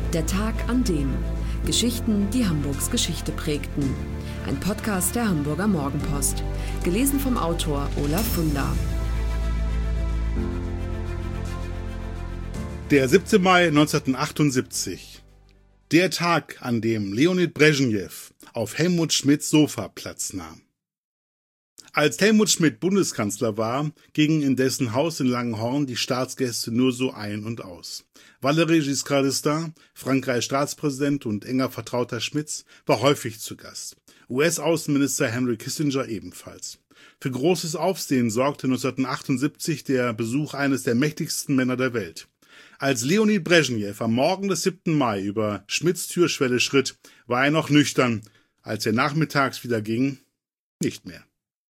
Der Tag an dem. Geschichten, die Hamburgs Geschichte prägten. Ein Podcast der Hamburger Morgenpost. Gelesen vom Autor Olaf Funder. Der 7. Mai 1978. Der Tag, an dem Leonid Brezhnev auf Helmut Schmidts Sofa Platz nahm. Als Helmut Schmidt Bundeskanzler war, gingen in dessen Haus in Langenhorn die Staatsgäste nur so ein und aus. Valéry Giscard d'Estaing, Frankreichs Staatspräsident und enger Vertrauter Schmidts, war häufig zu Gast. US-Außenminister Henry Kissinger ebenfalls. Für großes Aufsehen sorgte 1978 der Besuch eines der mächtigsten Männer der Welt. Als Leonid Brezhnev am Morgen des 7. Mai über Schmidts Türschwelle schritt, war er noch nüchtern, als er nachmittags wieder ging, nicht mehr.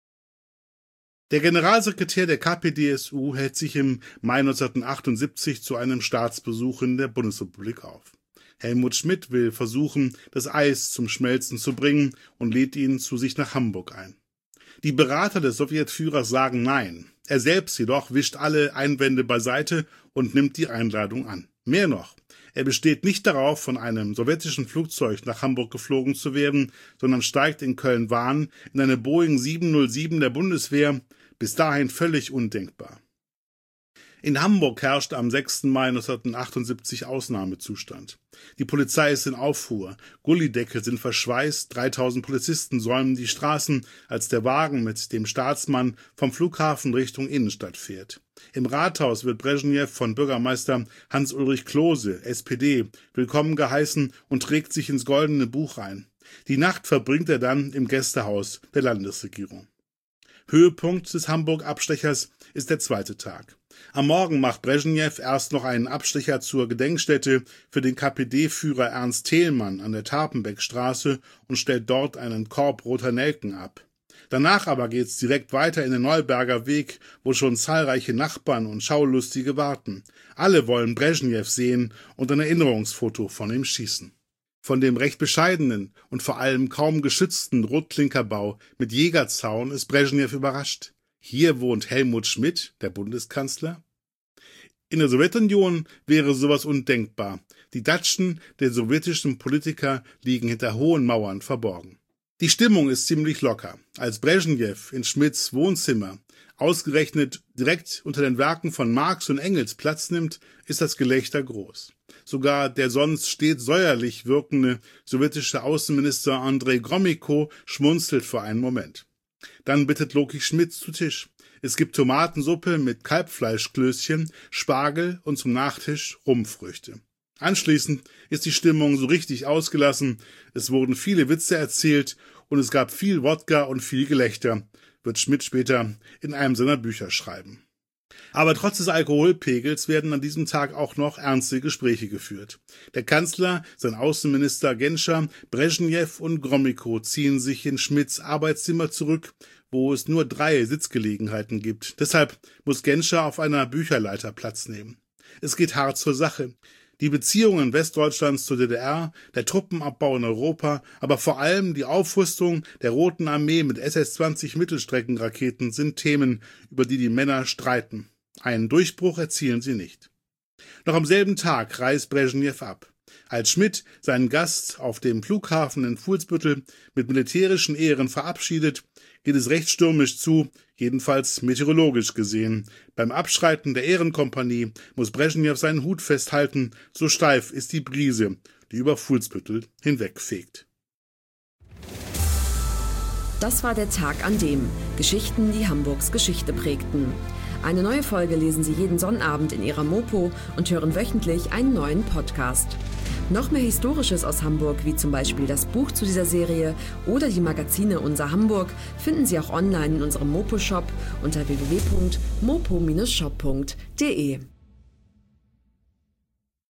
Der Generalsekretär der KPdSU hält sich im Mai 1978 zu einem Staatsbesuch in der Bundesrepublik auf. Helmut Schmidt will versuchen, das Eis zum Schmelzen zu bringen und lädt ihn zu sich nach Hamburg ein. Die Berater des Sowjetführers sagen Nein. Er selbst jedoch wischt alle Einwände beiseite und nimmt die Einladung an. Mehr noch, er besteht nicht darauf, von einem sowjetischen Flugzeug nach Hamburg geflogen zu werden, sondern steigt in Köln-Wahn in eine Boeing 707 der Bundeswehr, bis dahin völlig undenkbar. In Hamburg herrscht am 6. Mai 1978 Ausnahmezustand. Die Polizei ist in Aufruhr, Gullideckel sind verschweißt, 3000 Polizisten säumen die Straßen, als der Wagen mit dem Staatsmann vom Flughafen Richtung Innenstadt fährt. Im Rathaus wird Brezhnev von Bürgermeister Hans-Ulrich Klose, SPD, willkommen geheißen und trägt sich ins Goldene Buch ein. Die Nacht verbringt er dann im Gästehaus der Landesregierung. Höhepunkt des Hamburg-Abstechers ist der zweite Tag. Am Morgen macht Brezhnev erst noch einen Abstecher zur Gedenkstätte für den KPD-Führer Ernst Thälmann an der Tapenbeckstraße und stellt dort einen Korb roter Nelken ab. Danach aber geht's direkt weiter in den Neuberger Weg, wo schon zahlreiche Nachbarn und Schaulustige warten. Alle wollen Brezhnev sehen und ein Erinnerungsfoto von ihm schießen. Von dem recht bescheidenen und vor allem kaum geschützten Rotklinkerbau mit Jägerzaun ist Brezhnev überrascht. Hier wohnt Helmut Schmidt, der Bundeskanzler? In der Sowjetunion wäre sowas undenkbar. Die Datschen der sowjetischen Politiker liegen hinter hohen Mauern verborgen. Die Stimmung ist ziemlich locker. Als Brezhnev in Schmidts Wohnzimmer ausgerechnet direkt unter den Werken von Marx und Engels Platz nimmt, ist das Gelächter groß. Sogar der sonst stets säuerlich wirkende sowjetische Außenminister Andrei Gromyko schmunzelt für einen Moment. Dann bittet Loki Schmidt zu Tisch. Es gibt Tomatensuppe mit Kalbfleischklößchen, Spargel und zum Nachtisch Rumfrüchte. Anschließend ist die Stimmung so richtig ausgelassen, es wurden viele Witze erzählt und es gab viel Wodka und viel Gelächter, wird Schmidt später in einem seiner Bücher schreiben. Aber trotz des Alkoholpegels werden an diesem Tag auch noch ernste Gespräche geführt. Der Kanzler, sein Außenminister Genscher, Brezhnev und Gromyko ziehen sich in Schmidts Arbeitszimmer zurück, wo es nur 3 Sitzgelegenheiten gibt. Deshalb muss Genscher auf einer Bücherleiter Platz nehmen. Es geht hart zur Sache. Die Beziehungen Westdeutschlands zur DDR, der Truppenabbau in Europa, aber vor allem die Aufrüstung der Roten Armee mit SS-20 Mittelstreckenraketen sind Themen, über die die Männer streiten. Einen Durchbruch erzielen sie nicht. Noch am selben Tag reist Brezhnev ab. Als Schmidt seinen Gast auf dem Flughafen in Fuhlsbüttel mit militärischen Ehren verabschiedet, geht es recht stürmisch zu, jedenfalls meteorologisch gesehen. Beim Abschreiten der Ehrenkompanie muss Brezhnev seinen Hut festhalten, so steif ist die Brise, die über Fuhlsbüttel hinwegfegt. Das war der Tag an dem. Geschichten, die Hamburgs Geschichte prägten. Eine neue Folge lesen Sie jeden Sonnabend in Ihrer Mopo und hören wöchentlich einen neuen Podcast. Noch mehr Historisches aus Hamburg, wie zum Beispiel das Buch zu dieser Serie oder die Magazine Unser Hamburg, finden Sie auch online in unserem Mopo-Shop unter www.mopo-shop.de.